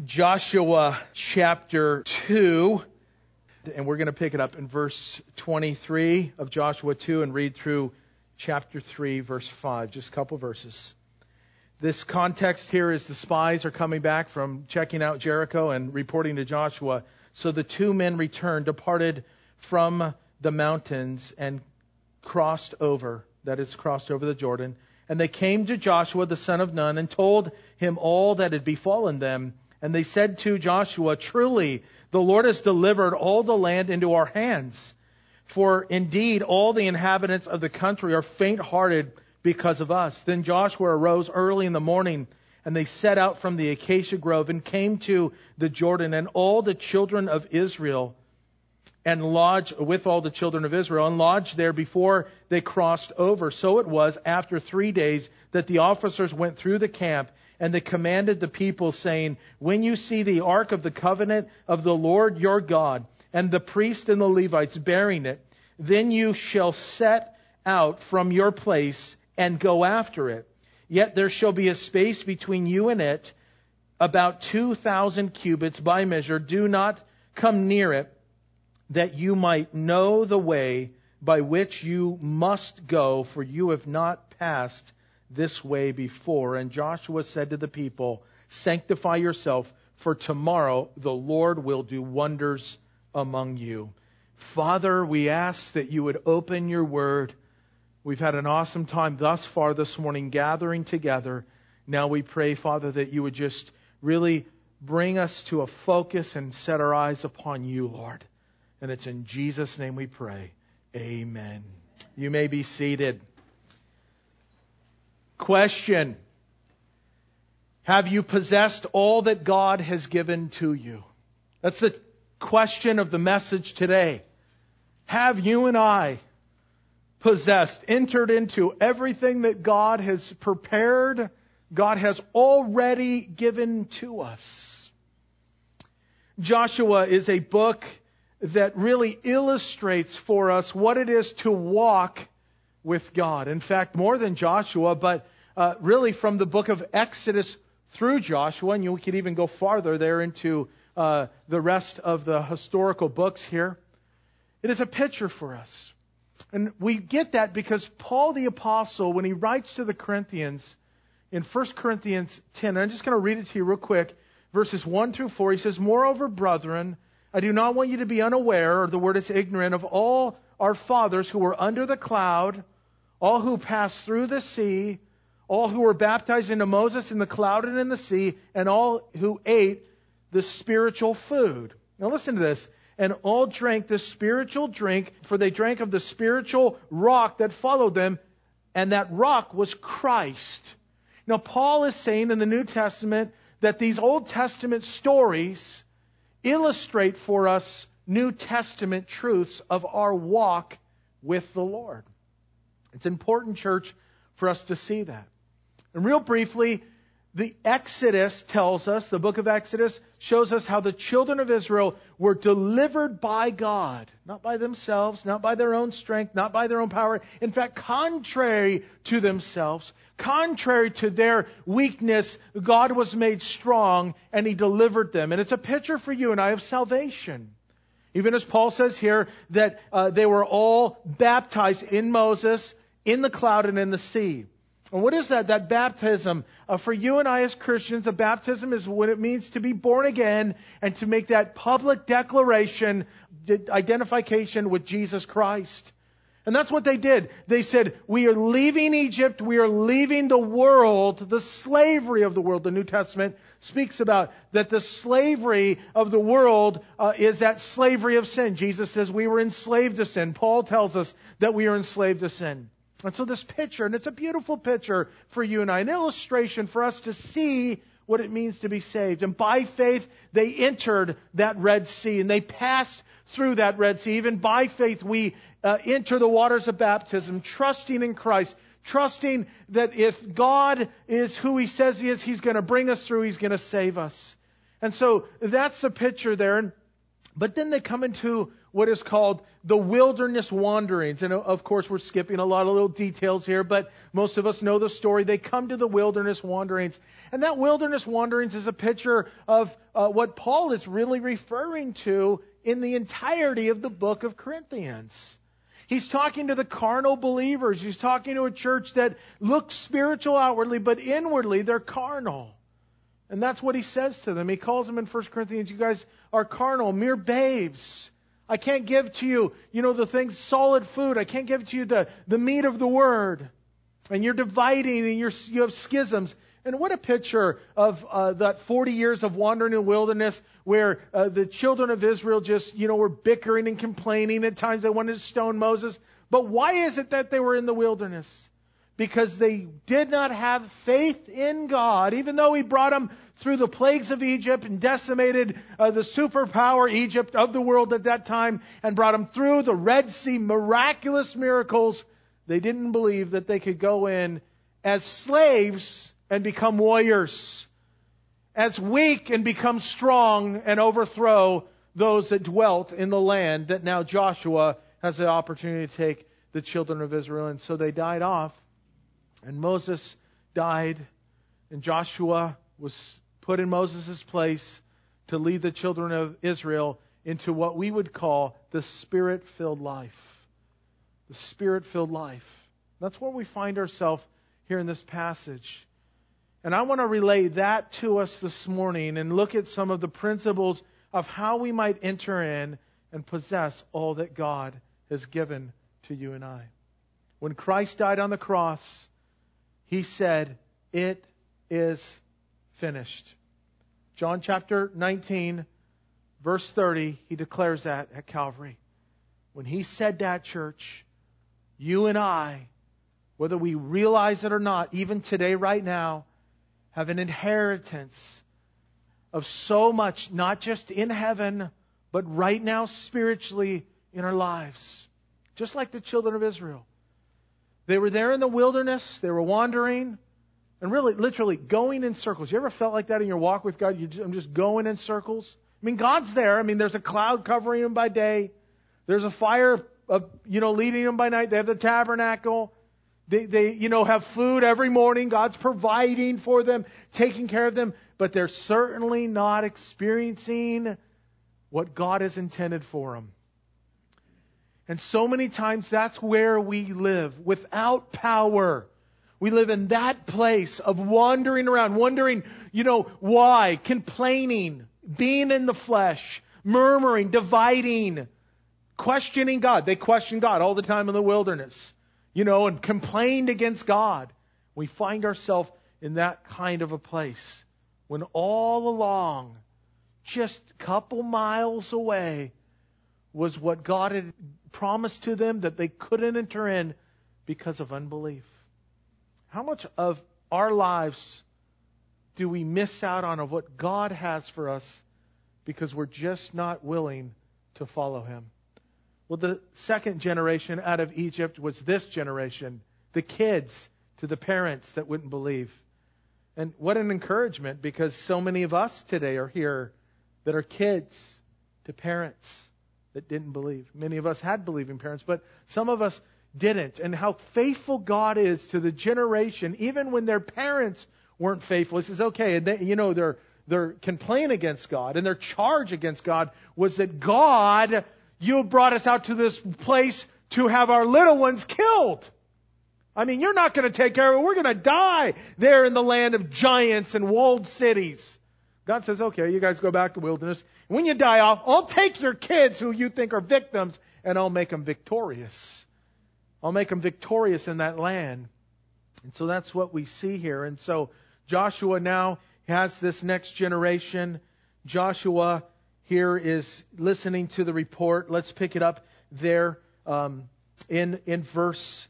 Joshua chapter 2, and we're going to pick it up in verse 23 of Joshua 2 and read through chapter 3, verse 5, just a couple verses. This context here is the spies are coming back from checking out Jericho and reporting to Joshua. So the two men returned, departed from the mountains and crossed over the Jordan. And they came to Joshua the son of Nun and told him all that had befallen them. And they said to Joshua, "Truly, the Lord has delivered all the land into our hands. For indeed, all the inhabitants of the country are faint-hearted because of us." Then Joshua arose early in the morning, and they set out from the acacia grove and came to the Jordan, and all the children of Israel and lodged there before they crossed over. So it was after 3 days that the officers went through the camp, and they commanded the people, saying, "When you see the ark of the covenant of the Lord your God, and the priests and the Levites bearing it, then you shall set out from your place and go after it. Yet there shall be a space between you and it, about 2,000 cubits by measure. Do not come near it, that you might know the way by which you must go, for you have not passed this way before." And Joshua said to the people, "Sanctify yourself, for tomorrow the Lord will do wonders among you." Father, we ask that you would open your word. We've had an awesome time thus far this morning gathering together. Now we pray, Father, that you would just really bring us to a focus and set our eyes upon you, Lord. And it's in Jesus' name we pray. Amen. You may be seated. Question: have you possessed all that God has given to you? That's the question of the message today. Have you and I possessed, entered into everything that God has prepared, God has already given to us? Joshua is a book that really illustrates for us what it is to walk with God. In fact, more than Joshua, but really from the book of Exodus through Joshua, and you could even go farther there into the rest of the historical books here. It is a picture for us. And we get that because Paul the Apostle, when he writes to the Corinthians in 1 Corinthians 10, and I'm just going to read it to you real quick, verses 1 through 4, he says, "Moreover, brethren, I do not want you to be unaware," or the word is ignorant, "of all our fathers who were under the cloud, all who passed through the sea, all who were baptized into Moses in the cloud and in the sea, and all who ate the spiritual food." Now listen to this. "And all drank the spiritual drink, for they drank of the spiritual rock that followed them, and that rock was Christ." Now Paul is saying in the New Testament that these Old Testament stories illustrate for us New Testament truths of our walk with the Lord. It's important, church, for us to see that. And real briefly, the Exodus tells us, the book of Exodus shows us how the children of Israel were delivered by God. Not by themselves, not by their own strength, not by their own power. In fact, contrary to themselves, contrary to their weakness, God was made strong and He delivered them. And it's a picture for you and I of salvation. Even as Paul says here that they were all baptized in Moses, in the cloud and in the sea. And what is that? That baptism. For you and I as Christians, the baptism is what it means to be born again and to make that public declaration, identification with Jesus Christ. And that's what they did. They said, we are leaving Egypt, we are leaving the world, the slavery of the world. The New Testament speaks about that the slavery of the world is that slavery of sin. Jesus says we were enslaved to sin. Paul tells us that we are enslaved to sin. And so this picture, and it's a beautiful picture for you and I, an illustration for us to see what it means to be saved. And by faith, they entered that Red Sea and they passed through that Red Sea. Even by faith, we enter the waters of baptism, trusting in Christ, trusting that if God is who He says He is, He's going to bring us through, He's going to save us. And so that's the picture there. And But then they come into what is called the wilderness wanderings. And of course, we're skipping a lot of little details here, but most of us know the story. They come to the wilderness wanderings. And that wilderness wanderings is a picture of what Paul is really referring to in the entirety of the book of Corinthians. He's talking to the carnal believers. He's talking to a church that looks spiritual outwardly, but inwardly they're carnal. And that's what he says to them. He calls them in 1 Corinthians, you guys are carnal, mere babes. I can't give to you, the things, solid food. I can't give to you the meat of the word. And you're dividing and you have schisms. And what a picture of that 40 years of wandering in the wilderness where the children of Israel just, were bickering and complaining. At times they wanted to stone Moses. But why is it that they were in the wilderness? Because they did not have faith in God, even though He brought them through the plagues of Egypt and decimated the superpower Egypt of the world at that time and brought them through the Red Sea, miraculous miracles. They didn't believe that they could go in as slaves and become warriors, as weak and become strong and overthrow those that dwelt in the land that now Joshua has the opportunity to take the children of Israel. And so they died off. And Moses died, and Joshua was put in Moses' place to lead the children of Israel into what we would call the Spirit-filled life. The Spirit-filled life. That's where we find ourselves here in this passage. And I want to relay that to us this morning and look at some of the principles of how we might enter in and possess all that God has given to you and I. When Christ died on the cross, He said, it is finished. John chapter 19, verse 30, He declares that at Calvary. When He said that, church, you and I, whether we realize it or not, even today, right now, have an inheritance of so much, not just in heaven, but right now spiritually in our lives. Just like the children of Israel. They were there in the wilderness. They were wandering and really, literally going in circles. You ever felt like that in your walk with God? I'm just going in circles. I mean, God's there. There's a cloud covering Him by day. There's a fire, leading Him by night. They have the tabernacle. They have food every morning. God's providing for them, taking care of them. But they're certainly not experiencing what God has intended for them. And so many times that's where we live, without power. We live in that place of wandering around, wondering, why, complaining, being in the flesh, murmuring, dividing, questioning God. They question God all the time in the wilderness, and complained against God. We find ourselves in that kind of a place when all along, just a couple miles away, was what God had promised to them that they couldn't enter in because of unbelief. How much of our lives do we miss out on of what God has for us because we're just not willing to follow Him? Well, the second generation out of Egypt was this generation, the kids to the parents that wouldn't believe. And what an encouragement, because so many of us today are here that are kids to parents that didn't believe. Many of us had believing parents, but some of us didn't. And how faithful God is to the generation, even when their parents weren't faithful. He says, okay, and their complaint against God and their charge against God was that God, you brought us out to this place to have our little ones killed. You're not going to take care of it. We're going to die there in the land of giants and walled cities. God says, okay, you guys go back to the wilderness. When you die off, I'll take your kids who you think are victims and I'll make them victorious. I'll make them victorious in that land. And so that's what we see here. And so Joshua now has this next generation. Joshua here is listening to the report. Let's pick it up there in verse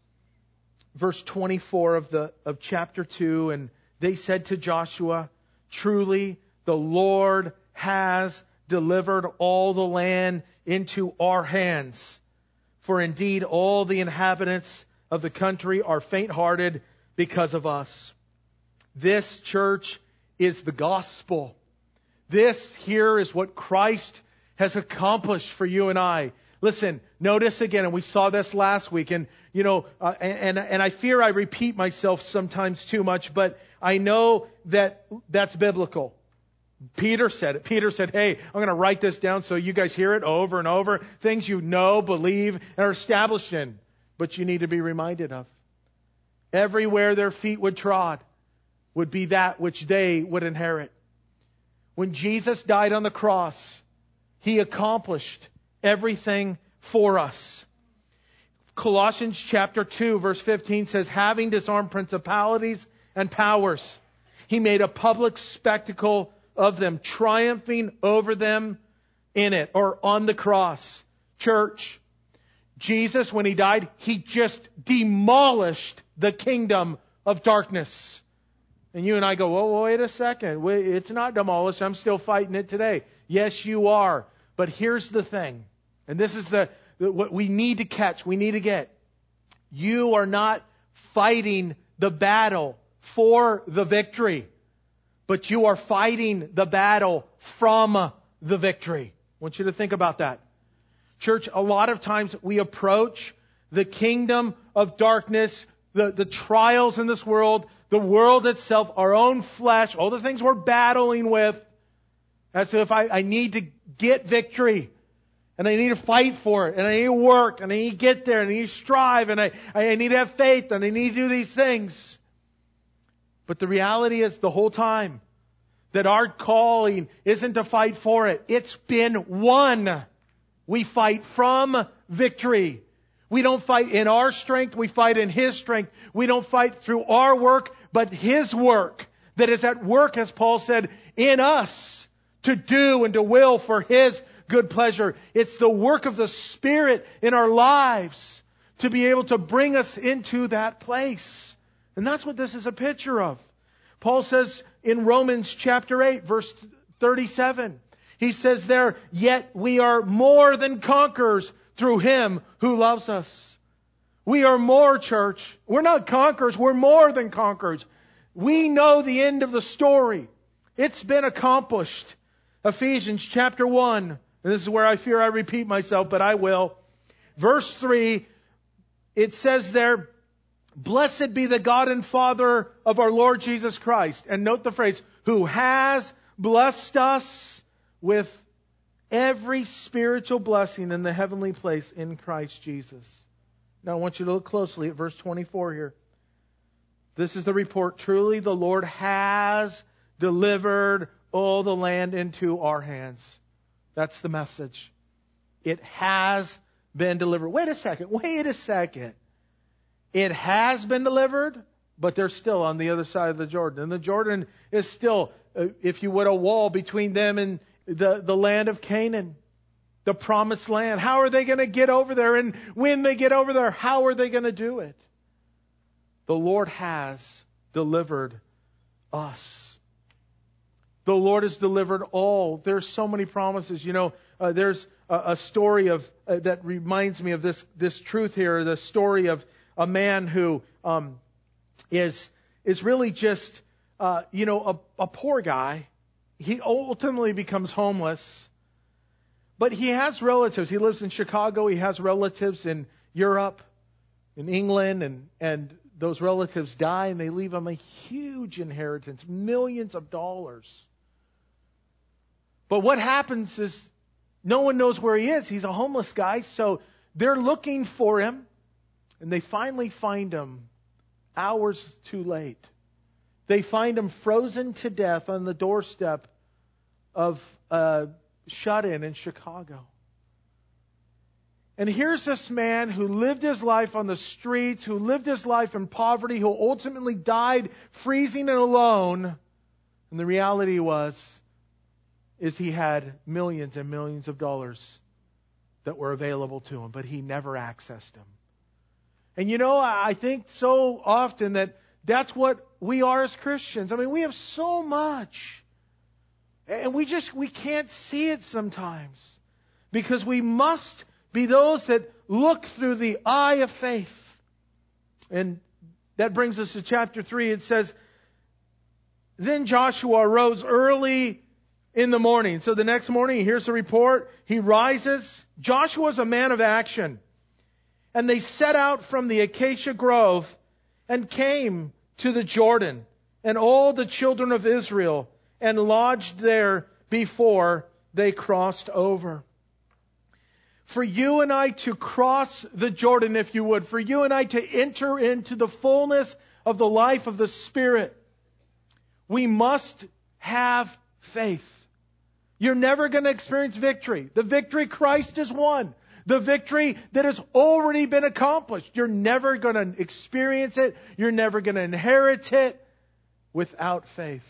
24 of chapter 2. And they said to Joshua, truly the Lord has delivered all the land into our hands. For indeed all the inhabitants of the country are faint-hearted because of us. This, church, is the gospel. This here is what Christ has accomplished for you and I. Listen, notice again, and we saw this last week, and and I fear I repeat myself sometimes too much, but I know that that's biblical. Peter said it. Peter said, hey, I'm going to write this down so you guys hear it over and over. Things you know, believe, and are established in, but you need to be reminded of. Everywhere their feet would trod would be that which they would inherit. When Jesus died on the cross, He accomplished everything for us. Colossians chapter 2 verse 15 says, having disarmed principalities and powers, He made a public spectacle of them, triumphing over them in it, or on the cross. Church, Jesus, when He died, He just demolished the kingdom of darkness. And you and I go, well, wait a second. It's not demolished. I'm still fighting it today. Yes, you are. But here's the thing. And this is what we need to catch. We need to get. You are not fighting the battle for the victory, but you are fighting the battle from the victory. I want you to think about that. Church, a lot of times we approach the kingdom of darkness, the trials in this world, the world itself, our own flesh, all the things we're battling with, as if I need to get victory, and I need to fight for it, and I need to work, and I need to get there, and I need to strive, and I need to have faith, and I need to do these things. But the reality is the whole time that our calling isn't to fight for it. It's been won. We fight from victory. We don't fight in our strength. We fight in His strength. We don't fight through our work, but His work that is at work, as Paul said, in us to do and to will for His good pleasure. It's the work of the Spirit in our lives to be able to bring us into that place. And that's what this is a picture of. Paul says in Romans chapter 8, verse 37, he says there, yet we are more than conquerors through Him who loves us. We are more, church. We're not conquerors. We're more than conquerors. We know the end of the story. It's been accomplished. Ephesians chapter 1. And this is where I fear I repeat myself, but I will. Verse 3, it says there, blessed be the God and Father of our Lord Jesus Christ. And note the phrase, who has blessed us with every spiritual blessing in the heavenly place in Christ Jesus. Now I want you to look closely at verse 24 here. This is the report. Truly the Lord has delivered all the land into our hands. That's the message. It has been delivered. Wait a second. It has been delivered, but they're still on the other side of the Jordan. And the Jordan is still, if you would, a wall between them and the land of Canaan, the promised land. How are they going to get over there? And when they get over there, how are they going to do it? The Lord has delivered us. The Lord has delivered all. There's so many promises. There's a story of that reminds me of this truth here. The story of a man who is really just a poor guy. He ultimately becomes homeless, but he has relatives. He lives in Chicago. He has relatives in Europe, in England, and those relatives die, and they leave him a huge inheritance, millions of dollars. But what happens is no one knows where he is. He's a homeless guy, so they're looking for him, and they finally find him hours too late. They find him frozen to death on the doorstep of a shut-in in Chicago. And here's this man who lived his life on the streets, who lived his life in poverty, who ultimately died freezing and alone. And the reality is he had millions and millions of dollars that were available to him, but he never accessed them. And I think so often that's what we are as Christians. I mean, we have so much. And we can't see it sometimes. Because we must be those that look through the eye of faith. And that brings us to chapter 3. It says, then Joshua arose early in the morning. So the next morning, he hears the report. He rises. Joshua's a man of action. And they set out from the acacia grove and came to the Jordan, and all the children of Israel, and lodged there before they crossed over. For you and I to cross the Jordan, if you would, for you and I to enter into the fullness of the life of the Spirit, we must have faith. You're never going to experience victory. The victory Christ has won. The victory that has already been accomplished. You're never going to experience it. You're never going to inherit it without faith.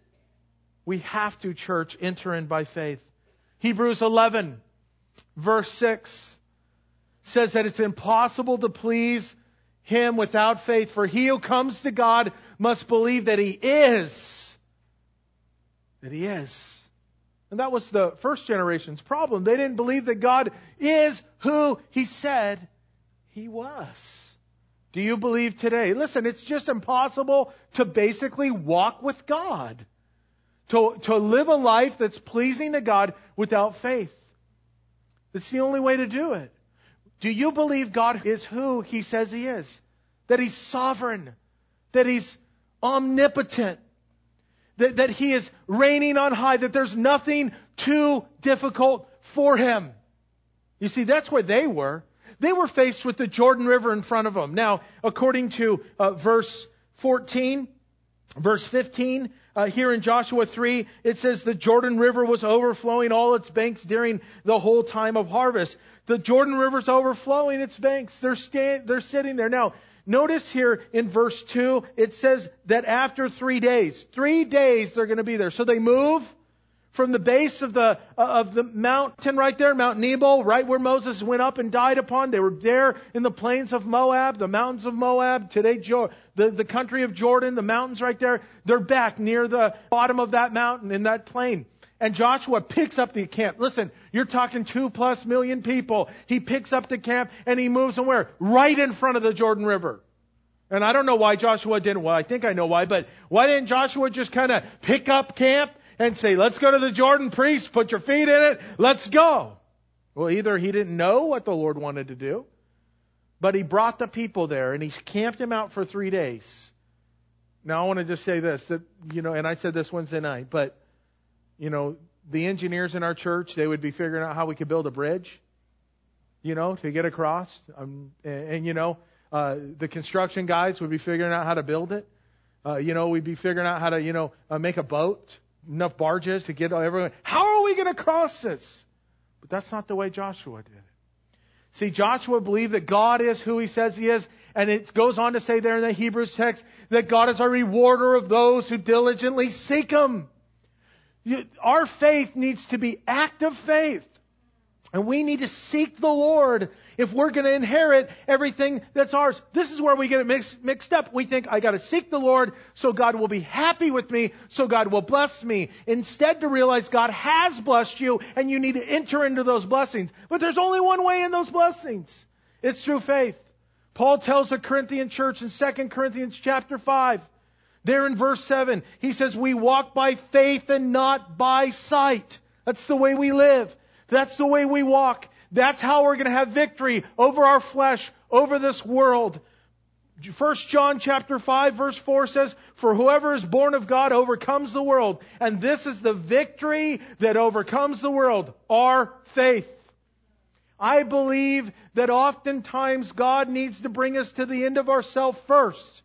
We have to, church, enter in by faith. Hebrews 11, verse 6 says that it's impossible to please Him without faith. For he who comes to God must believe that He is. That He is. And that was the first generation's problem. They didn't believe that God is who He said He was. Do you believe today? Listen, it's just impossible to basically walk with God. To live a life that's pleasing to God without faith. It's the only way to do it. Do you believe God is who He says He is? That He's sovereign. That He's omnipotent. That He is reigning on high. That there's nothing too difficult for Him. You see, that's where they were. They were faced with the Jordan River in front of them. Now, according to verse 14, verse 15, here in Joshua 3, it says the Jordan River was overflowing all its banks during the whole time of harvest. The Jordan River's overflowing its banks. They're sitting there. Now, notice here in verse 2, it says that after 3 days they're going to be there. So they move from the base of the mountain right there, Mount Nebo, right where Moses went up and died upon. They were there in the plains of Moab, the mountains of Moab. Today, the country of Jordan, the mountains right there. They're back near the bottom of that mountain in that plain. And Joshua picks up the camp. Listen, you're talking 2+ million people. He picks up the camp and he moves them where? Right in front of the Jordan River. And I don't know why Joshua didn't. Well, I think I know why. But why didn't Joshua just kind of pick up camp and say, let's go to the Jordan, priest, put your feet in it, let's go? Well, either he didn't know what the Lord wanted to do, but He brought the people there and He camped them out for 3 days. Now, I want to just say this, that, and I said this Wednesday night, but, the engineers in our church, they would be figuring out how we could build a bridge, to get across. The construction guys would be figuring out how to build it. We'd be figuring out how to, make a boat, enough barges to get everyone. How are we going to cross this? But that's not the way Joshua did it. See, Joshua believed that God is who He says He is. And it goes on to say there in the Hebrews text that God is a rewarder of those who diligently seek Him. Our faith needs to be active faith. And we need to seek the Lord if we're going to inherit everything that's ours. This is where we get it mixed up. We think, I got to seek the Lord so God will be happy with me, so God will bless me. Instead, to realize God has blessed you and you need to enter into those blessings. But there's only one way in those blessings. It's through faith. Paul tells the Corinthian church in 2 Corinthians chapter 5, there in verse 7, he says, we walk by faith and not by sight. That's the way we live. That's the way we walk. That's how we're going to have victory over our flesh, over this world. 1 John chapter 5 verse 4 says, for whoever is born of God overcomes the world. And this is the victory that overcomes the world, our faith. I believe that oftentimes God needs to bring us to the end of ourselves first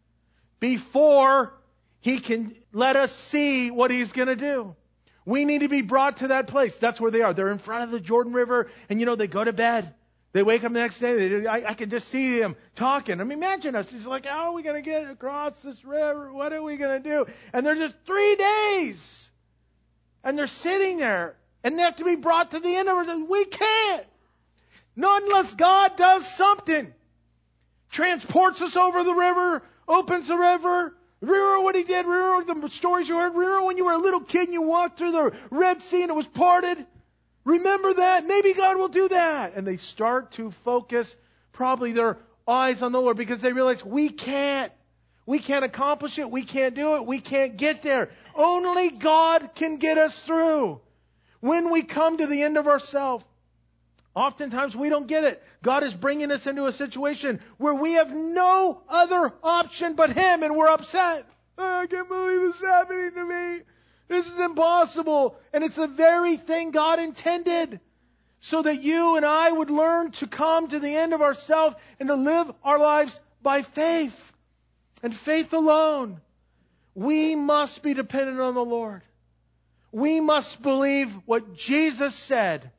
before He can let us see what He's going to do. We need to be brought to that place. That's where they are. They're in front of the Jordan River and they go to bed. They wake up the next day. I can just see them talking. I mean, imagine us. It's like, how are we going to get across this river? What are we going to do? And they're just 3 days. And they're sitting there. And they have to be brought to the end of it. We can't. Not unless God does something. Transports us over the river. Opens the river. Remember what He did? Remember the stories you heard? Remember when you were a little kid and you walked through the Red Sea and it was parted? Remember that? Maybe God will do that. And they start to focus probably their eyes on the Lord because they realize we can't. We can't accomplish it. We can't do it. We can't get there. Only God can get us through. When we come to the end of ourselves, oftentimes we don't get it. God is bringing us into a situation where we have no other option but Him, and we're upset. Oh, I can't believe this is happening to me. This is impossible. And it's the very thing God intended, so that you and I would learn to come to the end of ourselves and to live our lives by faith, and faith alone. We must be dependent on the Lord. We must believe what Jesus said.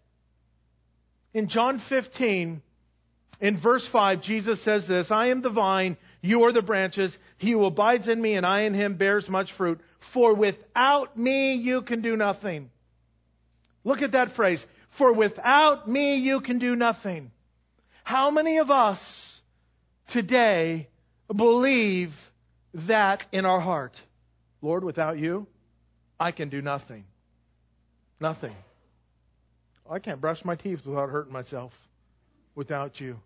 In John 15, in verse 5, Jesus says this, I am the vine, you are the branches. He who abides in me and I in him bears much fruit. For without me you can do nothing. Look at that phrase. For without me you can do nothing. How many of us today believe that in our heart? Lord, without you, I can do nothing. Nothing. I can't brush my teeth without hurting myself without you.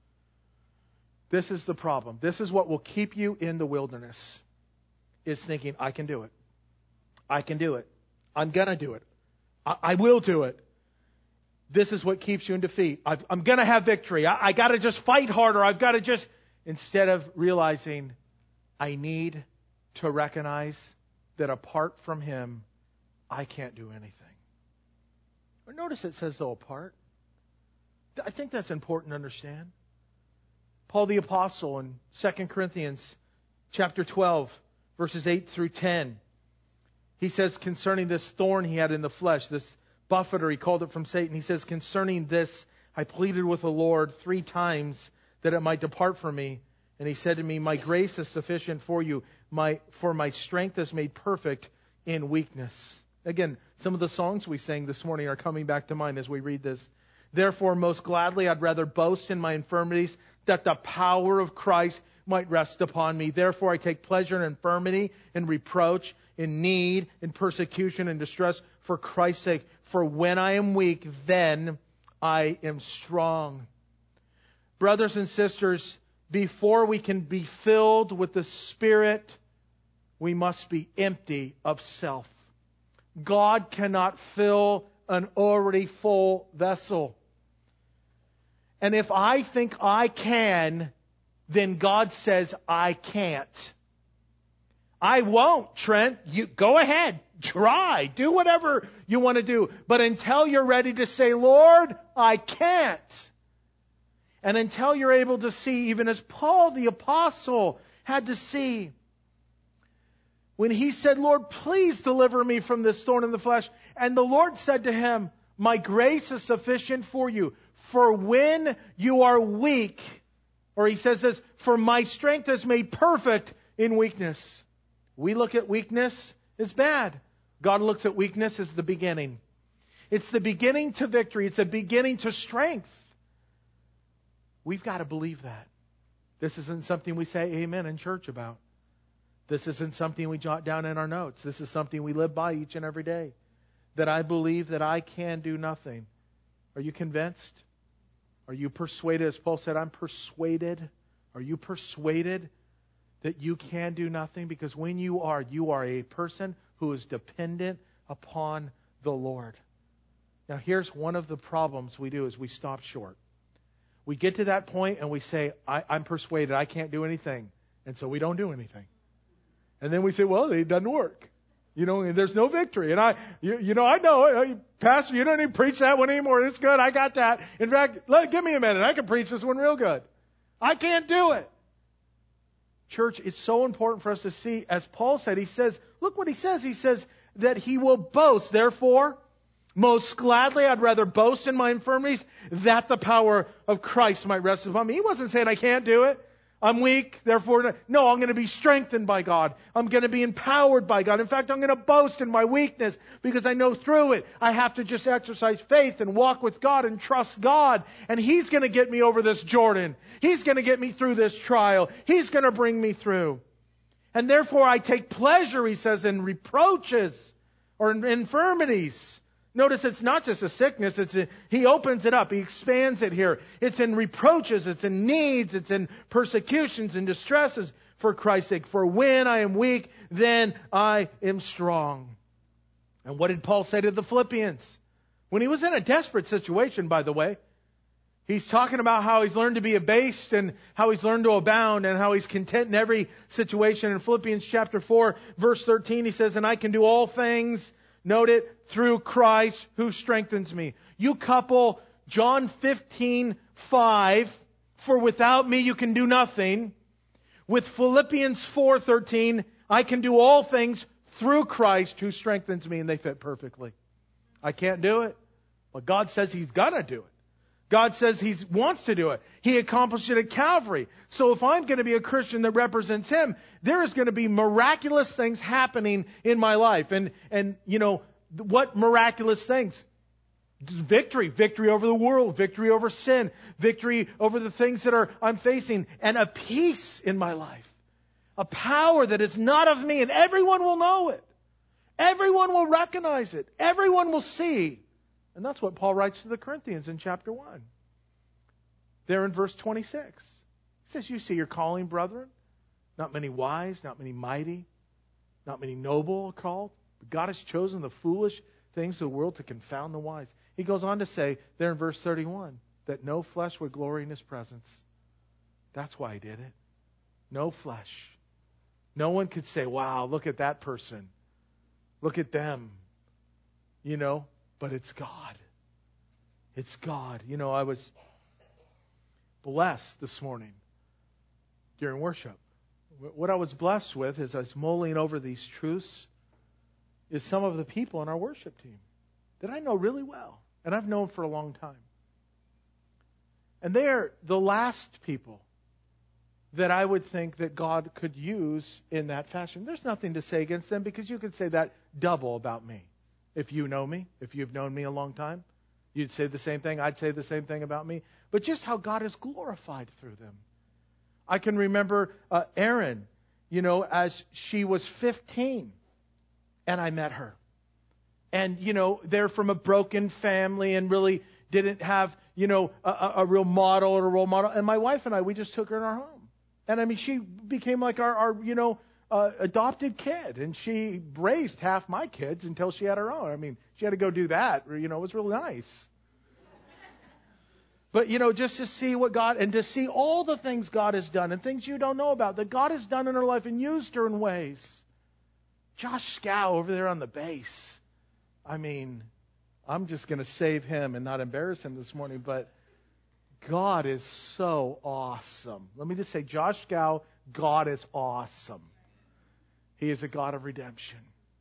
This is the problem. This is what will keep you in the wilderness, is thinking, I can do it. I can do it. I'm going to do it. I will do it. This is what keeps you in defeat. I'm going to have victory. I got to just fight harder. I've got to just, instead of realizing I need to recognize that apart from Him, I can't do anything. Or notice it says, though, apart. I think that's important to understand. Paul the Apostle in 2 Corinthians chapter 12, verses 8 through 10, he says concerning this thorn he had in the flesh, this buffeter, he called it from Satan. He says, concerning this, I pleaded with the Lord 3 times that it might depart from me. And He said to me, my grace is sufficient for you, for my strength is made perfect in weakness. Again, some of the songs we sang this morning are coming back to mind as we read this. Therefore, most gladly, I'd rather boast in my infirmities, that the power of Christ might rest upon me. Therefore, I take pleasure in infirmity, in reproach, in need, in persecution, and distress for Christ's sake. For when I am weak, then I am strong. Brothers and sisters, before we can be filled with the Spirit, we must be empty of self. God cannot fill an already full vessel. And if I think I can, then God says I can't. I won't, Trent. You go ahead. Try. Do whatever you want to do. But until you're ready to say, Lord, I can't. And until you're able to see, even as Paul the Apostle had to see, when he said, Lord, please deliver me from this thorn in the flesh. And the Lord said to him, my grace is sufficient for you. For when you are weak, or he says this, for my strength is made perfect in weakness. We look at weakness as bad. God looks at weakness as the beginning. It's the beginning to victory. It's the beginning to strength. We've got to believe that. This isn't something we say amen in church about. This isn't something we jot down in our notes. This is something we live by each and every day. That I believe that I can do nothing. Are you convinced? Are you persuaded? As Paul said, I'm persuaded. Are you persuaded that you can do nothing? Because when you are a person who is dependent upon the Lord. Now here's one of the problems we do is we stop short. We get to that point and we say, I'm persuaded I can't do anything. And so we don't do anything. And then we say, well, it doesn't work. You know, there's no victory. And I know it. Pastor, you don't need to preach that one anymore. It's good. I got that. In fact, give me a minute. I can preach this one real good. I can't do it. Church, it's so important for us to see, as Paul said, he says, look what he says. He says that he will boast. Therefore, most gladly, I'd rather boast in my infirmities, that the power of Christ might rest upon me. He wasn't saying I can't do it. I'm weak, therefore, no, I'm going to be strengthened by God. I'm going to be empowered by God. In fact, I'm going to boast in my weakness because I know through it I have to just exercise faith and walk with God and trust God. And He's going to get me over this Jordan. He's going to get me through this trial. He's going to bring me through. And therefore I take pleasure, he says, in reproaches or in infirmities. Notice it's not just a sickness. He opens it up. He expands it here. It's in reproaches. It's in needs. It's in persecutions and distresses for Christ's sake. For when I am weak, then I am strong. And what did Paul say to the Philippians? When he was in a desperate situation, by the way. He's talking about how he's learned to be abased and how he's learned to abound and how he's content in every situation. In Philippians chapter 4, verse 13, he says, and I can do all things, note it, through Christ who strengthens me. You couple John 15:5, for without me you can do nothing, with Philippians 4:13, I can do all things through Christ who strengthens me, and they fit perfectly. I can't do it, but God says He's gonna do it. God says He wants to do it. He accomplished it at Calvary. So if I'm going to be a Christian that represents Him, there is going to be miraculous things happening in my life. And you know, what miraculous things? Victory. Victory over the world. Victory over sin. Victory over the things that I'm facing. And a peace in my life. A power that is not of me. And everyone will know it. Everyone will recognize it. Everyone will see. And that's what Paul writes to the Corinthians in chapter 1. There in verse 26. He says, you see your calling, brethren. Not many wise, not many mighty, not many noble are called. But God has chosen the foolish things of the world to confound the wise. He goes on to say there in verse 31 that no flesh would glory in His presence. That's why He did it. No flesh. No one could say, wow, look at that person. Look at them. You know. But it's God. It's God. You know, I was blessed this morning during worship. What I was blessed with as I was mulling over these truths is some of the people in our worship team that I know really well. And I've known for a long time. And they are the last people that I would think that God could use in that fashion. There's nothing to say against them because you could say that double about me. If you know me, if you've known me a long time, you'd say the same thing. I'd say the same thing about me. But just how God is glorified through them. I can remember Erin, you know, as she was 15, and I met her. And, you know, they're from a broken family and really didn't have, you know, a real model or a role model. And my wife and I, we just took her in our home. And I mean, she became like our you know, adopted kid, and she raised half my kids until she had her own. I mean, she had to go do that. You know, it was really nice. But, you know, just to see what God, and to see all the things God has done and things you don't know about that God has done in her life and used her in ways. Josh Scow over there on the bass. I mean, I'm just going to save him and not embarrass him this morning, but God is so awesome. Let me just say, Josh Scow, God is awesome. He is a God of redemption.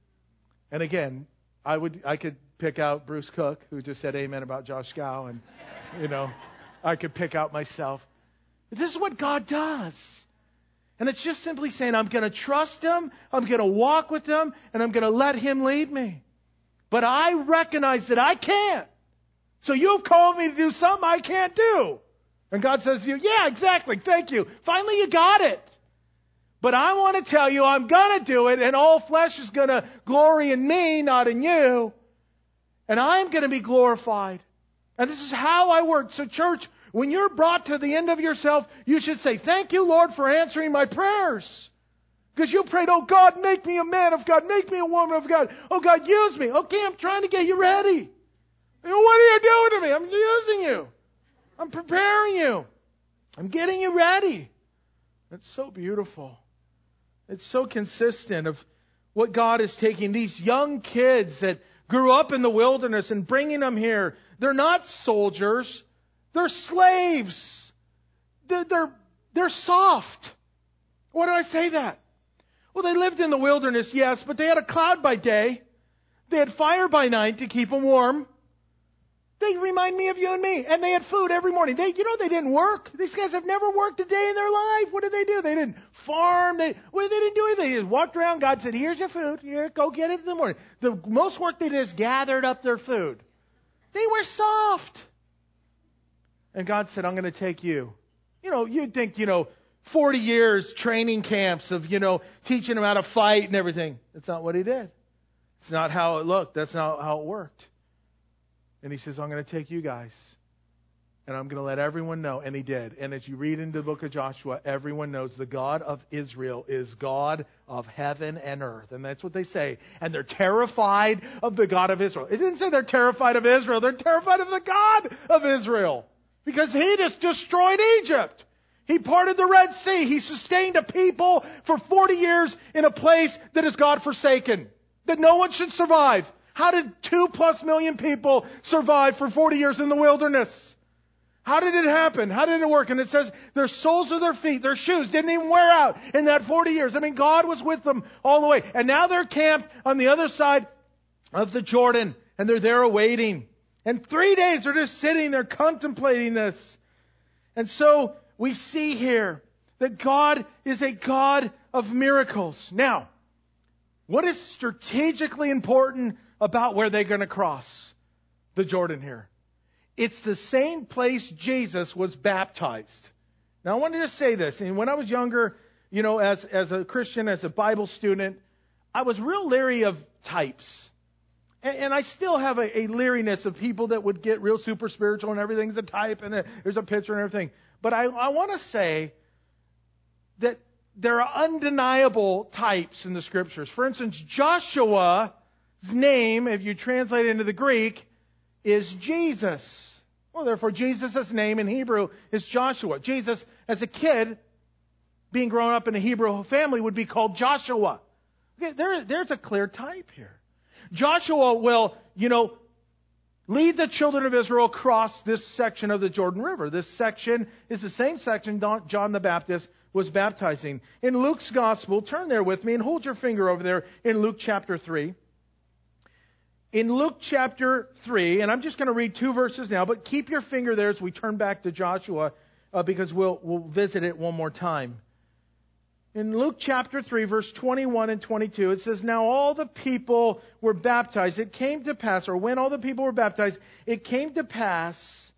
And again, I could pick out Bruce Cook, who just said amen about Josh Scow, and, you know, I could pick out myself. But this is what God does. And it's just simply saying, I'm going to trust Him, I'm going to walk with Him, and I'm going to let Him lead me. But I recognize that I can't. So you've called me to do something I can't do. And God says to you, yeah, exactly, thank you. Finally you got it. But I want to tell you, I'm going to do it, and all flesh is going to glory in me, not in you. And I'm going to be glorified. And this is how I work. So church, when you're brought to the end of yourself, you should say, thank you, Lord, for answering my prayers. Because you prayed, oh God, make me a man of God, make me a woman of God. Oh God, use me. Okay, I'm trying to get you ready. What are you doing to me? I'm using you. I'm preparing you. I'm getting you ready. It's so beautiful. It's so consistent of what God is taking these young kids that grew up in the wilderness and bringing them here. They're not soldiers. They're slaves. They're soft. Why do I say that? Well, they lived in the wilderness, yes, but they had a cloud by day. They had fire by night to keep them warm. They remind me of you and me. And they had food every morning. They didn't work. These guys have never worked a day in their life. What did they do? They didn't farm. They didn't do anything. They just walked around. God said, here's your food. Here, go get it in the morning. The most work they did is gathered up their food. They were soft. And God said, I'm going to take you. You know, you'd think, 40 years training camps of, teaching them how to fight and everything. That's not what He did. It's not how it looked. That's not how it worked. And He says, I'm going to take you guys. And I'm going to let everyone know. And he did. And as you read into the book of Joshua, everyone knows the God of Israel is God of heaven and earth. And that's what they say. And they're terrified of the God of Israel. It didn't say they're terrified of Israel. They're terrified of the God of Israel. Because he just destroyed Egypt. He parted the Red Sea. He sustained a people for 40 years in a place that is God-forsaken. That no one should survive. How did 2+ million people survive for 40 years in the wilderness? How did it happen? How did it work? And it says their soles of their feet, their shoes didn't even wear out in that 40 years. I mean, God was with them all the way. And now they're camped on the other side of the Jordan. And they're there awaiting. And 3 days they're just sitting there contemplating this. And so we see here that God is a God of miracles. Now, what is strategically important about where they're going to cross the Jordan here? It's the same place Jesus was baptized. Now, I want to just say this. And when I was younger, as a Christian, as a Bible student, I was real leery of types. And I still have a leeriness of people that would get real super spiritual and everything's a type and there's a picture and everything. But I want to say that there are undeniable types in the Scriptures. For instance, Joshua's name, if you translate it into the Greek, is Jesus. Well, therefore, Jesus' name in Hebrew is Joshua. Jesus, as a kid, being grown up in a Hebrew family, would be called Joshua. Okay, there's a clear type here. Joshua will, lead the children of Israel across this section of the Jordan River. This section is the same section John the Baptist was baptizing. In Luke's Gospel, turn there with me and hold your finger over there in Luke chapter 3. In Luke chapter 3, and I'm just going to read 2 verses now, but keep your finger there as we turn back to Joshua because we'll visit it one more time. In Luke chapter 3, verse 21 and 22, it says, Now all the people were baptized. It came to pass, or when all the people were baptized, it came to pass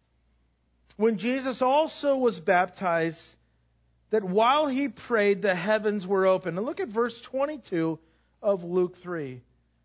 when Jesus also was baptized that while he prayed, the heavens were opened. And look at verse 22 of Luke 3.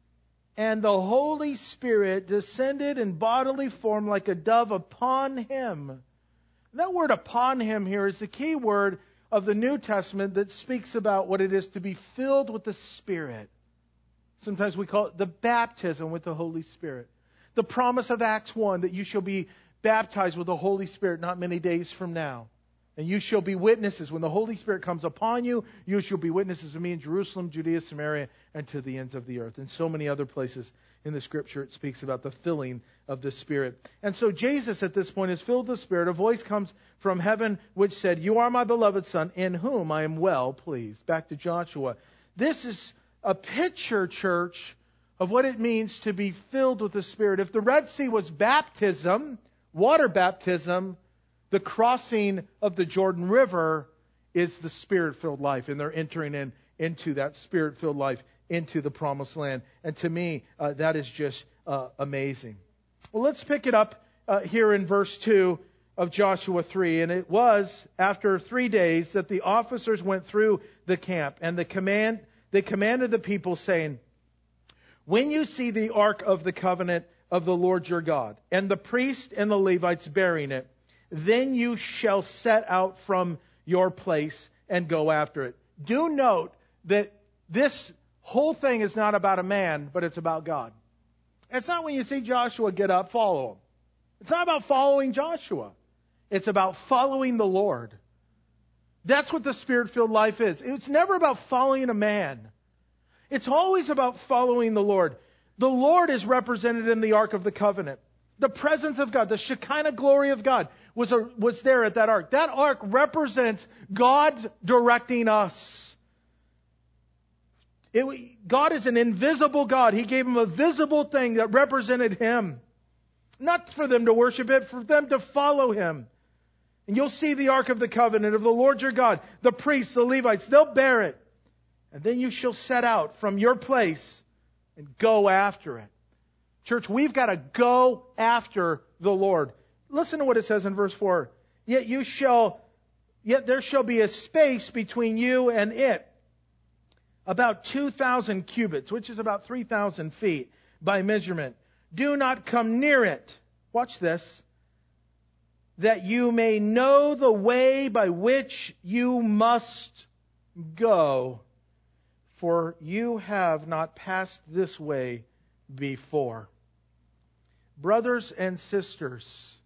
And the Holy Spirit descended in bodily form like a dove upon him. That word upon him here is the key word of the New Testament that speaks about what it is to be filled with the Spirit. Sometimes we call it the baptism with the Holy Spirit. The promise of Acts 1 that you shall be baptized with the Holy Spirit not many days from now. And you shall be witnesses. When the Holy Spirit comes upon you, you shall be witnesses of me in Jerusalem, Judea, Samaria, and to the ends of the earth. In so many other places in the Scripture, it speaks about the filling of the Spirit. And so Jesus at this point is filled with the Spirit. A voice comes from heaven which said, You are my beloved Son, in whom I am well pleased. Back to Joshua. This is a picture, church, of what it means to be filled with the Spirit. If the Red Sea was baptism, water baptism, the crossing of the Jordan River is the Spirit-filled life. And they're entering into that Spirit-filled life, into the Promised Land. And to me, that is just amazing. Well, let's pick it up here in verse 2 of Joshua 3. And it was after 3 days that the officers went through the camp. And they commanded the people, saying, When you see the ark of the covenant of the Lord your God, and the priest and the Levites bearing it, then you shall set out from your place and go after it. Do note that this whole thing is not about a man, but it's about God. It's not when you see Joshua get up, follow him. It's not about following Joshua. It's about following the Lord. That's what the Spirit-filled life is. It's never about following a man. It's always about following the Lord. The Lord is represented in the Ark of the Covenant. The presence of God, the Shekinah glory of God was there at that ark. That ark represents God's directing us. God is an invisible God. He gave him a visible thing that represented him. Not for them to worship it, for them to follow him. And you'll see the Ark of the Covenant of the Lord your God, the priests, the Levites, they'll bear it. And then you shall set out from your place and go after it. Church, we've got to go after the Lord. Listen to what it says in verse 4. Yet there shall be a space between you and it, about 2,000 cubits, which is about 3,000 feet by measurement. Do not come near it. Watch this. that you may know the way by which you must go, for you have not passed this way before. Brothers and sisters,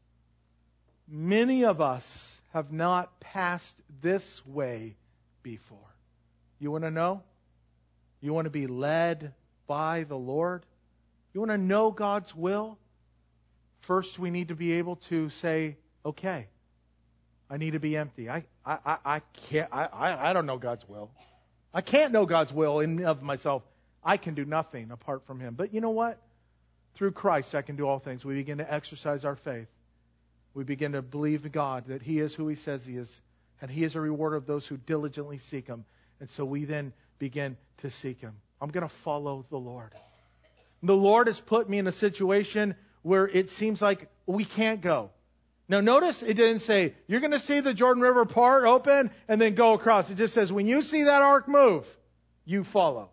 many of us have not passed this way before. You want to know? You want to be led by the Lord? You want to know God's will? First, we need to be able to say, okay, I need to be empty. I don't know God's will. I can't know God's will in and of myself. I can do nothing apart from Him. But you know what? Through Christ, I can do all things. We begin to exercise our faith. We begin to believe God that He is who He says He is. And He is a rewarder of those who diligently seek Him. And so we then begin to seek Him. I'm going to follow the Lord. The Lord has put me in a situation where it seems like we can't go. Now notice it didn't say, you're going to see the Jordan River part open and then go across. It just says, when you see that ark move, you follow.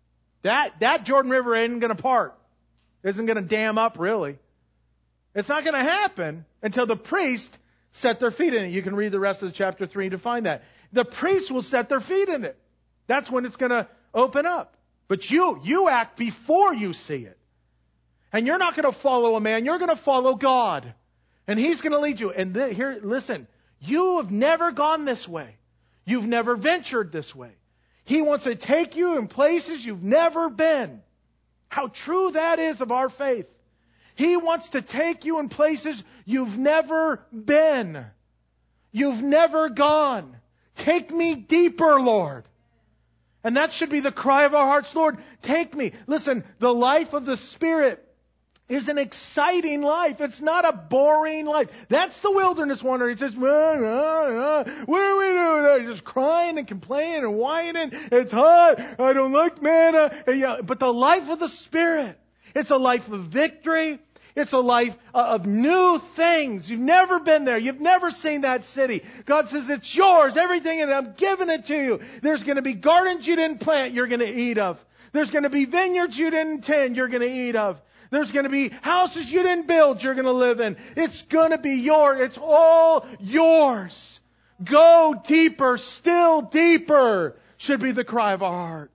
That Jordan River isn't going to part. Isn't going to dam up, really. It's not going to happen until the priest set their feet in it. You can read the rest of chapter 3 to find that. The priests will set their feet in it. That's when it's going to open up. But you act before you see it. And you're not going to follow a man. You're going to follow God. And He's going to lead you. And here, listen, you have never gone this way. You've never ventured this way. He wants to take you in places you've never been. How true that is of our faith. He wants to take you in places you've never been. You've never gone. Take me deeper, Lord. And that should be the cry of our hearts, Lord, take me. Listen, the life of the Spirit is an exciting life. It's not a boring life. That's the wilderness wanderer. He says, what are we doing? He's just crying and complaining and whining. It's hot. I don't like manna. But the life of the Spirit, it's a life of victory. It's a life of new things. You've never been there. You've never seen that city. God says, it's yours. Everything in it, I'm giving it to you. There's going to be gardens you didn't plant, you're going to eat of. There's going to be vineyards you didn't tend, you're going to eat of. There's going to be houses you didn't build, you're going to live in. It's going to be yours. It's all yours. Go deeper, still deeper, should be the cry of our heart.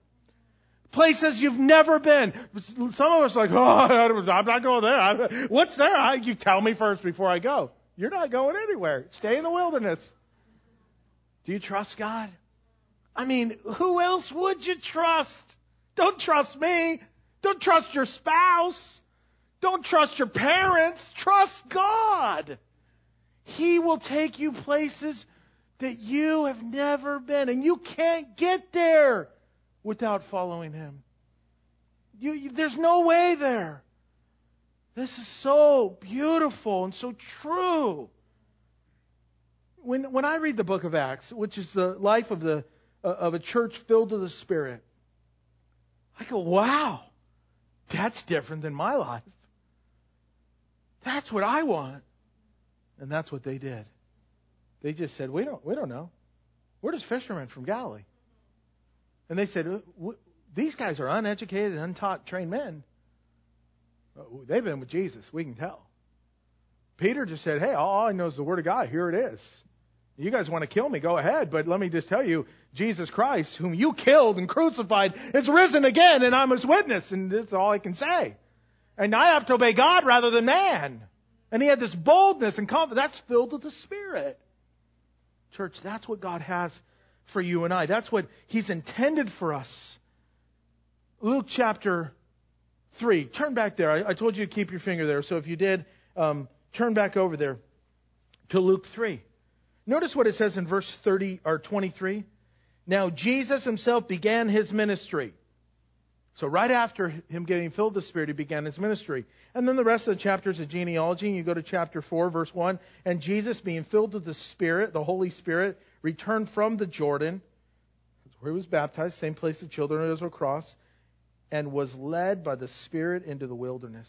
Places you've never been. Some of us are like, I'm not going there. What's there? You tell me first before I go. You're not going anywhere. Stay in the wilderness. Do you trust God? I mean, who else would you trust? Don't trust me. Don't trust your spouse. Don't trust your parents. Trust God. He will take you places that you have never been. And you can't get there without following Him. There's no way there. This is so beautiful and so true. When I read the book of Acts, which is the life of a church filled with the Spirit, I go, wow, that's different than my life. That's what I want. And that's what they did. They just said, we don't know. We're just fishermen from Galilee. And they said, these guys are uneducated, untaught, trained men. They've been with Jesus. We can tell. Peter just said, hey, all I know is the Word of God. Here it is. You guys want to kill me? Go ahead. But let me just tell you, Jesus Christ, whom you killed and crucified, is risen again, and I'm His witness. And that's all I can say. And I have to obey God rather than man. And he had this boldness and confidence. That's filled with the Spirit. Church, that's what God has for you and I. That's what He's intended for us. Luke chapter 3. Turn back there. I told you to keep your finger there. So if you did, turn back over there to Luke 3. Notice what it says in verse 30 or 23. Now Jesus Himself began His ministry. So right after Him getting filled with the Spirit, He began His ministry. And then the rest of the chapter is a genealogy. And you go to chapter 4, verse 1. And Jesus, being filled with the Spirit, the Holy Spirit, returned from the Jordan, where He was baptized, same place the children of Israel crossed, and was led by the Spirit into the wilderness.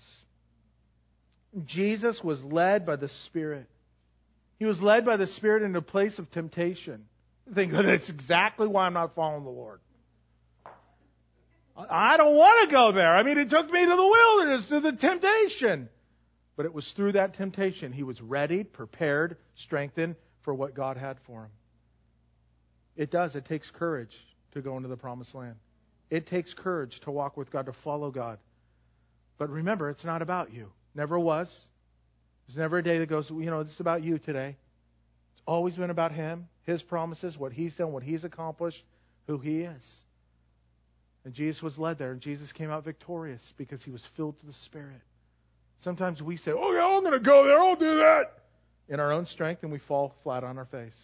Jesus was led by the Spirit. He was led by the Spirit into a place of temptation. I think that's exactly why I'm not following the Lord. I don't want to go there. I mean, it took me to the wilderness, to the temptation. But it was through that temptation he was readied, prepared, strengthened for what God had for him. It does. It takes courage to go into the promised land. It takes courage to walk with God, to follow God. But remember, it's not about you. Never was. There's never a day that goes, this is about you today. It's always been about Him, His promises, what He's done, what He's accomplished, who He is. And Jesus was led there, and Jesus came out victorious because He was filled with the Spirit. Sometimes we say, oh yeah, I'm going to go there, I'll do that, in our own strength, and we fall flat on our face.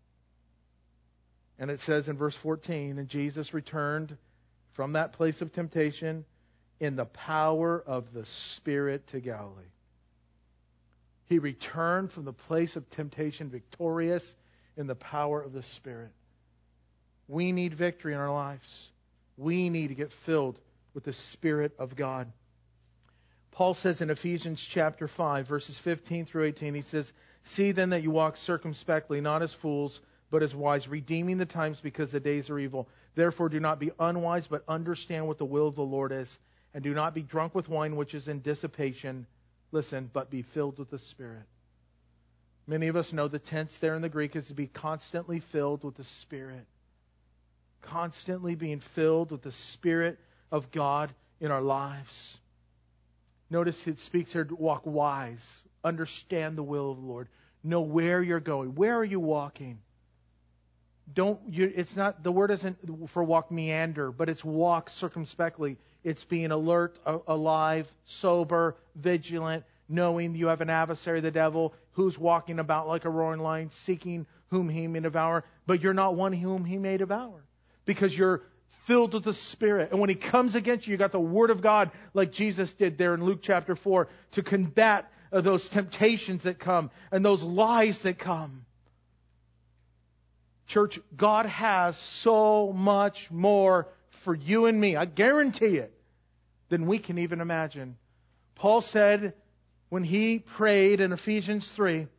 And it says in verse 14, and Jesus returned from that place of temptation in the power of the Spirit to Galilee. He returned from the place of temptation victorious in the power of the Spirit. We need victory in our lives. We need to get filled with the Spirit of God. Paul says in Ephesians chapter 5, verses 15 through 18, he says, see then that you walk circumspectly, not as fools, but as wise, redeeming the times because the days are evil. Therefore do not be unwise, but understand what the will of the Lord is. And do not be drunk with wine, which is in dissipation. Listen, but be filled with the Spirit. Many of us know the tense there in the Greek is to be constantly filled with the Spirit. Constantly being filled with the Spirit of God in our lives. Notice it speaks here to walk wise. Understand the will of the Lord. Know where you're going. Where are you walking? It's not, the word isn't for walk meander, but it's walk circumspectly. It's being alert, alive, sober, vigilant, knowing you have an adversary, the devil, who's walking about like a roaring lion, seeking whom he may devour. But you're not one whom he may devour, because you're filled with the Spirit. And when he comes against you, you got the Word of God, like Jesus did there in Luke chapter 4, to combat those temptations that come and those lies that come. Church, God has so much more for you and me, I guarantee it, than we can even imagine. Paul said when he prayed in Ephesians 3,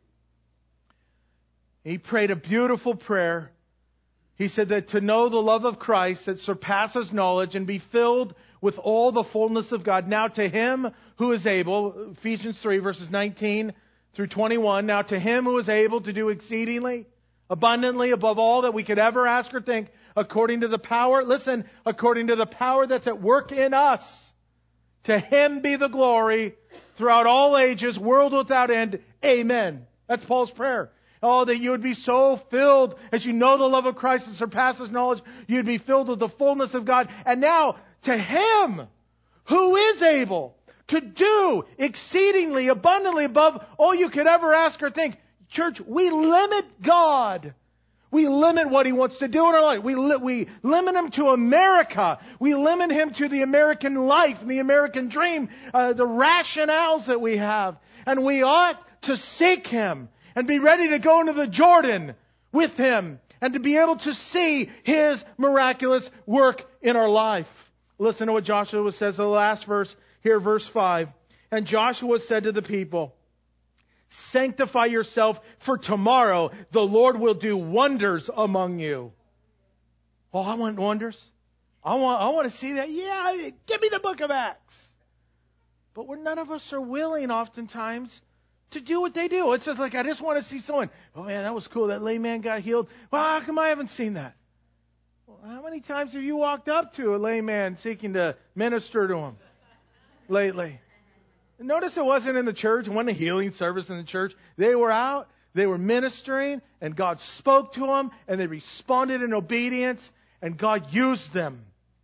he prayed a beautiful prayer. He said that to know the love of Christ that surpasses knowledge and be filled with all the fullness of God. Now to Him who is able, Ephesians 3 verses 19 through 21, now to Him who is able to do exceedingly, abundantly, above all that we could ever ask or think, according to the power, listen, according to the power that's at work in us. To Him be the glory throughout all ages, world without end. Amen. That's Paul's prayer. Oh, that you would be so filled as you know the love of Christ that surpasses knowledge. You'd be filled with the fullness of God. And now to Him who is able to do exceedingly abundantly above all you could ever ask or think. Church, we limit God. We limit what He wants to do in our life. We limit Him to America. We limit Him to the American life and the American dream, the rationales that we have. And we ought to seek Him and be ready to go into the Jordan with Him and to be able to see His miraculous work in our life. Listen to what Joshua says in the last verse here, verse 5. And Joshua said to the people, sanctify yourself, for tomorrow the Lord will do wonders among you. Oh, I want wonders. I want to see that. Yeah, give me the book of Acts. But none of us are willing oftentimes to do what they do. It's just like, I just want to see someone. Oh man, that was cool. That lame man got healed. Well, how come I haven't seen that? Well, how many times have you walked up to a lame man seeking to minister to him lately? Notice it wasn't in the church. It wasn't a healing service in the church. They were out. They were ministering, and God spoke to them, and they responded in obedience, and God used them.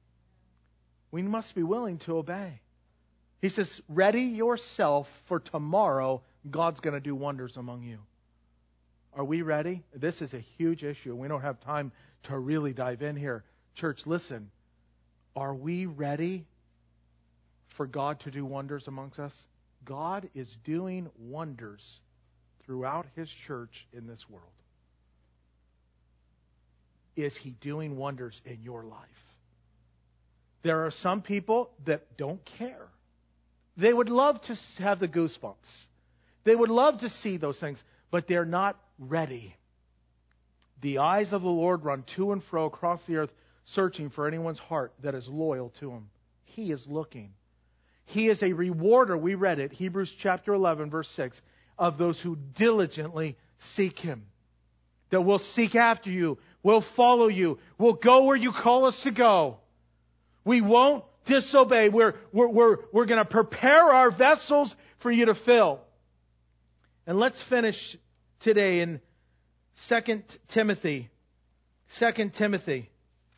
We must be willing to obey. He says, ready yourself, for tomorrow God's going to do wonders among you. Are we ready? This is a huge issue. We don't have time to really dive in here. Church, listen. Are we ready for God to do wonders amongst us? God is doing wonders throughout His church in this world. Is He doing wonders in your life? There are some people that don't care. They would love to have the goosebumps. They would love to see those things, but they're not ready. The eyes of the Lord run to and fro across the earth, searching for anyone's heart that is loyal to Him. He is looking. He is a rewarder, we read it, Hebrews chapter 11, verse 6, of those who diligently seek Him. That we'll seek after you, we'll follow you, we'll go where you call us to go. We won't disobey. We're going to prepare our vessels for you to fill. And let's finish today in 2 Timothy. 2 Timothy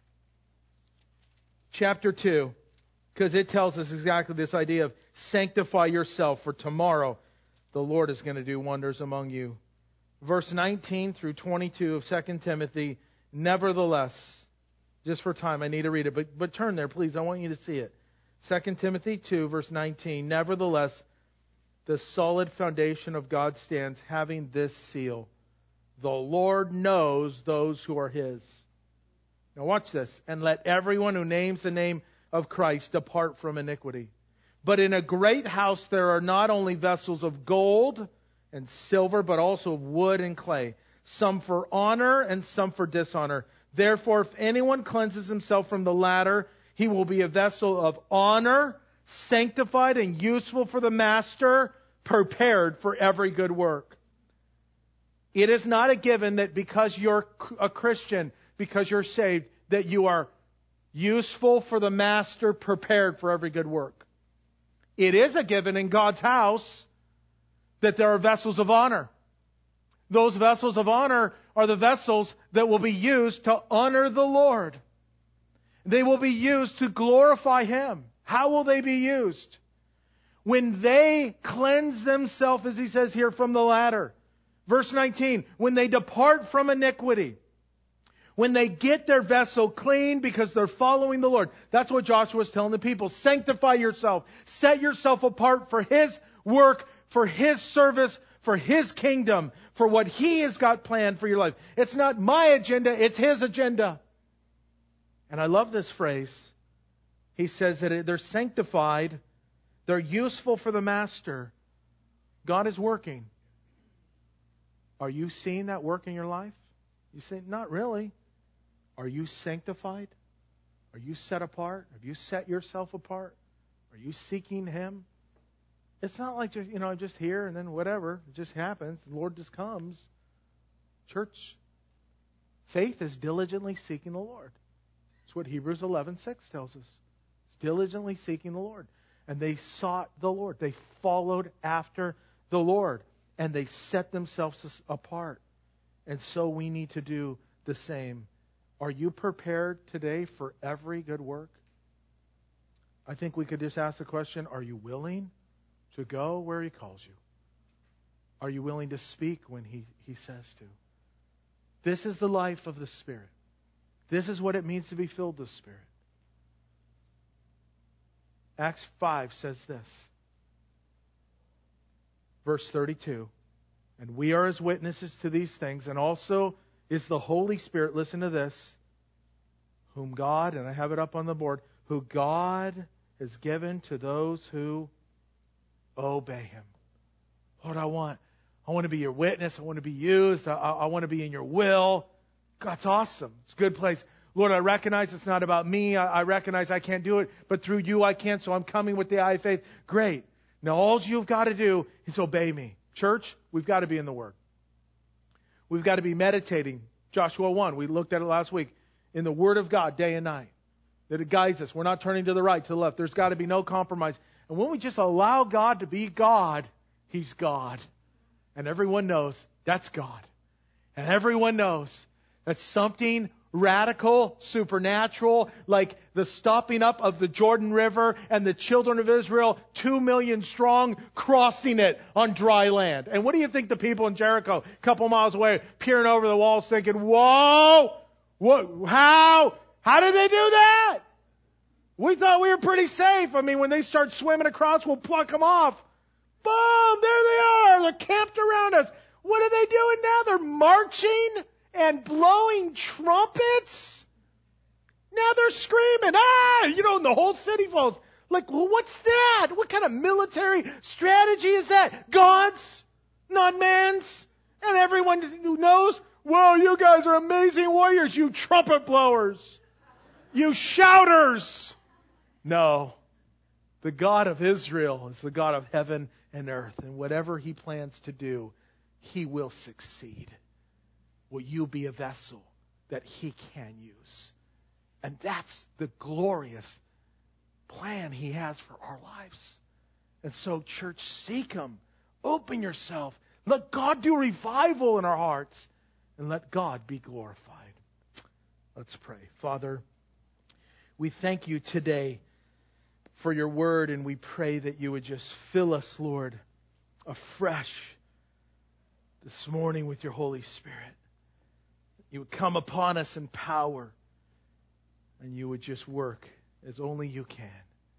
chapter 2. Because it tells us exactly this idea of sanctify yourself, for tomorrow the Lord is going to do wonders among you. Verse 19 through 22 of 2 Timothy, nevertheless, just for time, I need to read it, but turn there, please. I want you to see it. 2 Timothy 2, verse 19, nevertheless, the solid foundation of God stands, having this seal. The Lord knows those who are His. Now watch this. And let everyone who names the name of Christ depart from iniquity. But in a great house there are not only vessels of gold and silver, but also of wood and clay, some for honor and some for dishonor. Therefore, if anyone cleanses himself from the latter, he will be a vessel of honor, sanctified and useful for the master, prepared for every good work. It is not a given that because you're a Christian, because you're saved, that you are useful for the master, prepared for every good work. It is a given in God's house that there are vessels of honor. Those vessels of honor are the vessels that will be used to honor the Lord. They will be used to glorify Him. How will they be used? When they cleanse themselves, as he says here, from the latter. Verse 19, when they depart from iniquity. When they get their vessel clean because they're following the Lord. That's what Joshua was telling the people. Sanctify yourself. Set yourself apart for His work, for His service, for His kingdom, for what He has got planned for your life. It's not my agenda, it's His agenda. And I love this phrase. He says that they're sanctified, they're useful for the master. God is working. Are you seeing that work in your life? You say, not really. Are you sanctified? Are you set apart? Have you set yourself apart? Are you seeking Him? It's not like, just here and then whatever. It just happens. The Lord just comes. Church, faith is diligently seeking the Lord. That's what Hebrews 11:6 tells us. It's diligently seeking the Lord. And they sought the Lord. They followed after the Lord. And they set themselves apart. And so we need to do the same. Are you prepared today for every good work? I think we could just ask the question, are you willing to go where He calls you? Are you willing to speak when He says to? This is the life of the Spirit. This is what it means to be filled with the Spirit. Acts 5 says this. Verse 32. And we are His witnesses to these things, and also is the Holy Spirit, listen to this, whom God, and I have it up on the board, who God has given to those who obey Him. Lord, I want to be your witness. I want to be used. I want to be in your will. God's awesome. It's a good place. Lord, I recognize it's not about me. I recognize I can't do it, but through you I can, so I'm coming with the eye of faith. Great. Now all you've got to do is obey me. Church, we've got to be in the Word. We've got to be meditating. Joshua 1, we looked at it last week. In the Word of God, day and night. That it guides us. We're not turning to the right, to the left. There's got to be no compromise. And when we just allow God to be God, He's God. And everyone knows that's God. And everyone knows that something radical, supernatural, like the stopping up of the Jordan River and the children of Israel, 2 million strong, crossing it on dry land. And what do you think the people in Jericho, a couple miles away, peering over the walls thinking, whoa, what, how did they do that? We thought we were pretty safe. I mean, when they start swimming across, we'll pluck them off. Boom, there they are. They're camped around us. What are they doing now? They're marching and blowing trumpets. Now they're screaming, and the whole city falls. Like, well, what's that? What kind of military strategy is that? God's, not man's. And everyone who knows, whoa, you guys are amazing warriors, you trumpet blowers. You shouters. No. The God of Israel is the God of heaven and earth. And whatever He plans to do, He will succeed. Will you be a vessel that He can use? And that's the glorious plan He has for our lives. And so, church, seek Him. Open yourself. Let God do revival in our hearts. And let God be glorified. Let's pray. Father, we thank You today for Your word, and we pray that You would just fill us, Lord, afresh this morning with Your Holy Spirit. You would come upon us in power, and You would just work as only You can.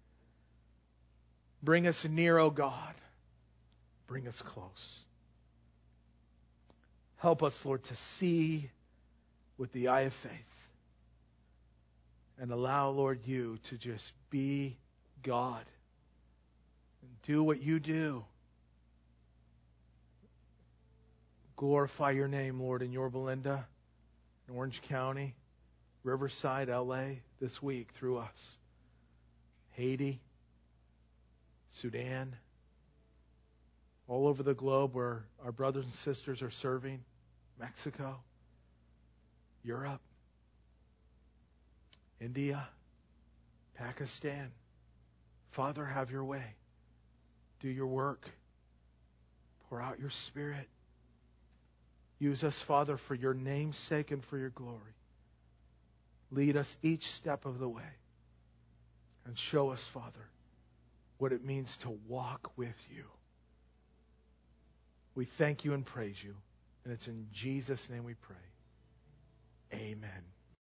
Bring us near, O God. Bring us close. Help us, Lord, to see with the eye of faith. And allow, Lord, You to just be God. And do what You do. Glorify Your name, Lord, in Yorba Linda, in Orange County, Riverside, LA, this week through us. Haiti, Sudan, all over the globe where our brothers and sisters are serving, Mexico, Europe, India, Pakistan. Father, have Your way. Do Your work. Pour out Your Spirit. Use us, Father, for Your name's sake and for Your glory. Lead us each step of the way. And show us, Father, what it means to walk with You. We thank You and praise You. And it's in Jesus' name we pray. Amen.